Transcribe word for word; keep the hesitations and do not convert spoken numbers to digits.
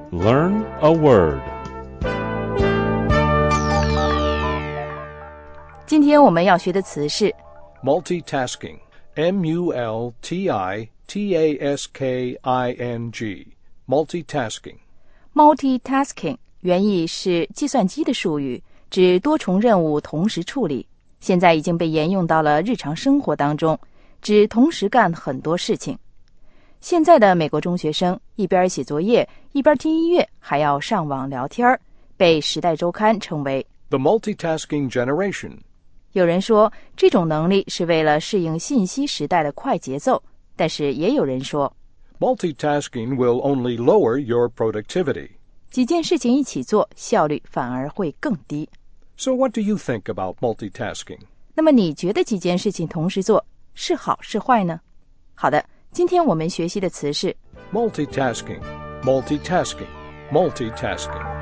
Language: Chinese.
Learn a word. 今天我们要学的词是 multitasking. M U L T I T A S K I N G. Multitasking. multitasking 原意是计算机的术语，指多重任务同时处理，现在已经被沿用到了日常生活当中，指同时干很多事情。现在的美国中学生一边写作业，一边听音乐，还要上网聊天，被《时代周刊》称为 The multitasking generation. 有人说这种能力是为了适应信息时代的快节奏，但是也有人说 Multitasking will only lower your productivity. 几件事情一起做，效率反而会更低。 So what do you think about multitasking? 那么你觉得几件事情同时做是好是坏呢？好的，今天我们学习的词是 Multitasking. Multitasking. Multitasking.